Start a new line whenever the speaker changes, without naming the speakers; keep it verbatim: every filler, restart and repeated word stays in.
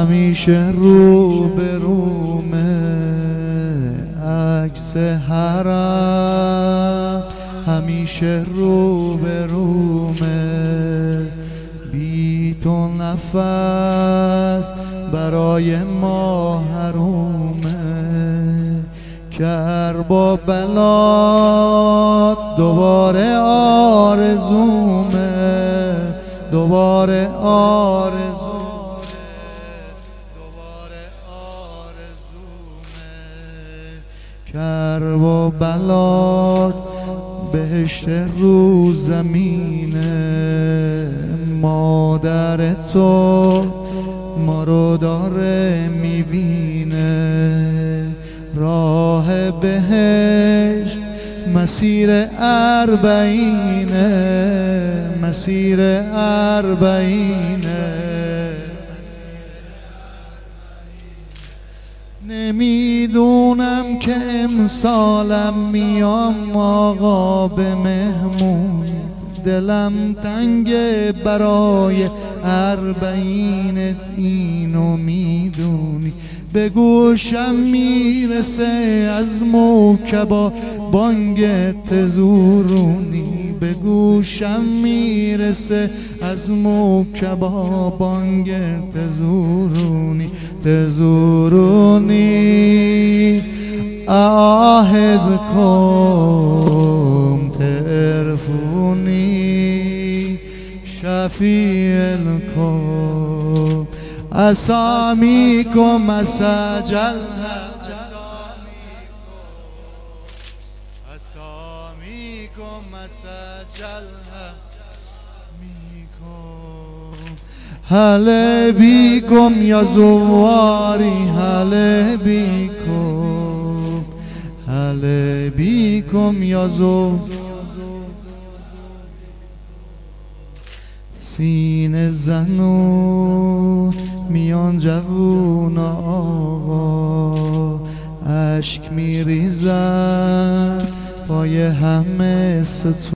همیشه رو به رومه، عکس حرم همیشه رو به رومه. بی تو نفس برای ما حرومه، کربا بلاد دوباره آرزومه، دوباره آرزومه، دوباره آرزومه. کربا بلاد بهشت رو زمینه، مادر تو ما رو داره میبینه. راه بهشت مسیر اربعینه، مسیر اربعینه. نمیدونم که امسالم میام آقا به مهمون، دلم تنگه برای اربعینت اینو میدونی. به گوشم میرسه از موکبا بانگ تزورونی، به گوشم میرسه از موکبا بانگ تزورونی. تزورونی أعاهدكم تعرفوني شفيعكم أساميكم أسجلها، أساميكم أسجلها هلا بيكم يا زواري، هلا بيكم، هلا بيكم يا زواري. سینه زنون میان جوون آقا، اشک میریزن پای همه ستون.